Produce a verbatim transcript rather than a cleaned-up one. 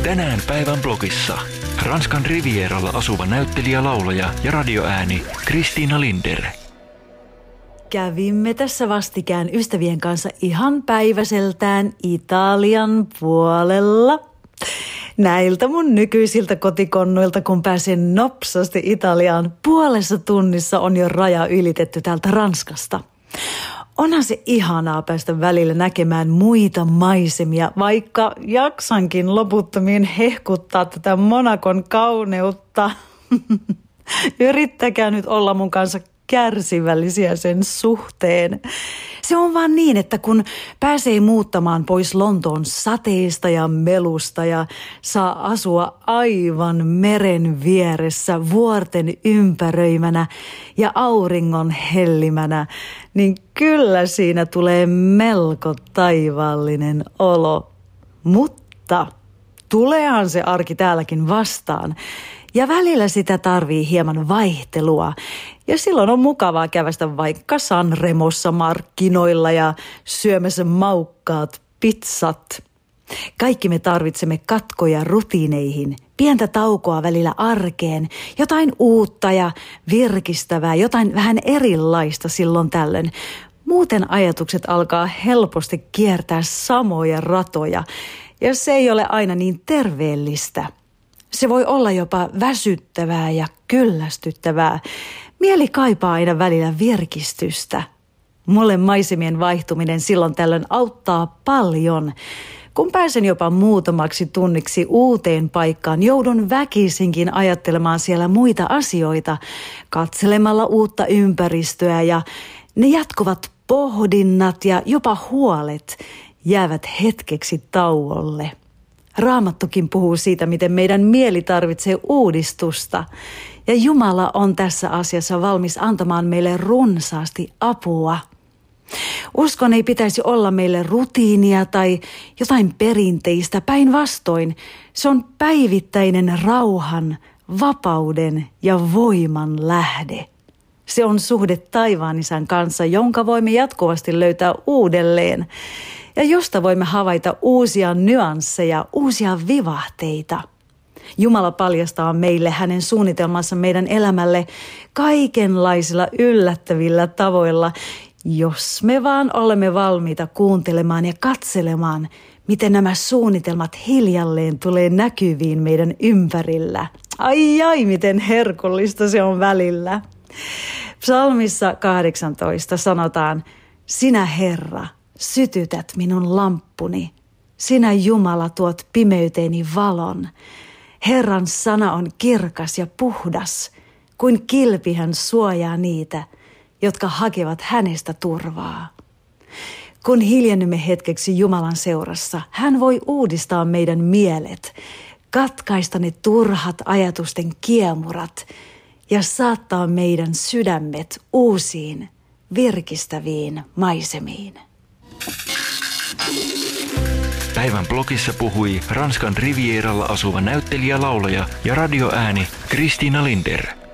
Tänään päivän blogissa. Ranskan Rivieralla asuva näyttelijä, laulaja ja radioääni Christina Linder. Kävimme tässä vastikään ystävien kanssa ihan päiväseltään Italian puolella. Näiltä mun nykyisiltä kotikonnuilta, kun pääsen nopsasti Italiaan, puolessa tunnissa on jo raja ylitetty täältä Ranskasta. Onhan se ihanaa päästä välillä näkemään muita maisemia, vaikka jaksankin loputtomiin hehkuttaa tätä Monacon kauneutta. Yrittäkää nyt olla mun kanssa kärsivällisiä sen suhteen. Se on vaan niin, että kun pääsee muuttamaan pois Lontoon sateista ja melusta ja saa asua aivan meren vieressä, vuorten ympäröimänä ja auringon hellimänä, niin kyllä siinä tulee melko taivaallinen olo. Mutta tuleehan se arki täälläkin vastaan. Ja välillä sitä tarvii hieman vaihtelua. Ja silloin on mukavaa kävästä vaikka Sanremossa markkinoilla ja syömässä maukkaat pizzat. Kaikki me tarvitsemme katkoja rutiineihin, pientä taukoa välillä arkeen, jotain uutta ja virkistävää, jotain vähän erilaista silloin tällöin. Muuten ajatukset alkaa helposti kiertää samoja ratoja ja se ei ole aina niin terveellistä. Se voi olla jopa väsyttävää ja kyllästyttävää. Mieli kaipaa aina välillä virkistystä. Mulle maisemien vaihtuminen silloin tällöin auttaa paljon. Kun pääsen jopa muutamaksi tunniksi uuteen paikkaan, joudun väkisinkin ajattelemaan siellä muita asioita, katselemalla uutta ympäristöä ja ne jatkuvat pohdinnat ja jopa huolet jäävät hetkeksi tauolle. Raamattukin puhuu siitä, miten meidän mieli tarvitsee uudistusta. Ja Jumala on tässä asiassa valmis antamaan meille runsaasti apua. Uskon ei pitäisi olla meille rutiinia tai jotain perinteistä. Päinvastoin se on päivittäinen rauhan, vapauden ja voiman lähde. Se on suhde taivaan Isän kanssa, jonka voimme jatkuvasti löytää uudelleen. Ja josta voimme havaita uusia nyansseja, uusia vivahteita. Jumala paljastaa meille hänen suunnitelmansa meidän elämälle kaikenlaisilla yllättävillä tavoilla, jos me vaan olemme valmiita kuuntelemaan ja katselemaan, miten nämä suunnitelmat hiljalleen tulee näkyviin meidän ympärillä. Ai ai, miten herkullista se on välillä. Psalmissa kahdeksantoista sanotaan, sinä Herra, sytytät minun lamppuni. Sinä Jumala tuot pimeyteeni valon. Herran sana on kirkas ja puhdas, kuin kilpi hän suojaa niitä, jotka hakevat hänestä turvaa. Kun hiljennymme hetkeksi Jumalan seurassa, hän voi uudistaa meidän mielet, katkaista ne turhat ajatusten kiemurat ja saattaa meidän sydämet uusiin, virkistäviin maisemiin. Päivän blogissa puhui Ranskan Rivieralla asuva näyttelijä, laulaja ja radioääni Christina Linder.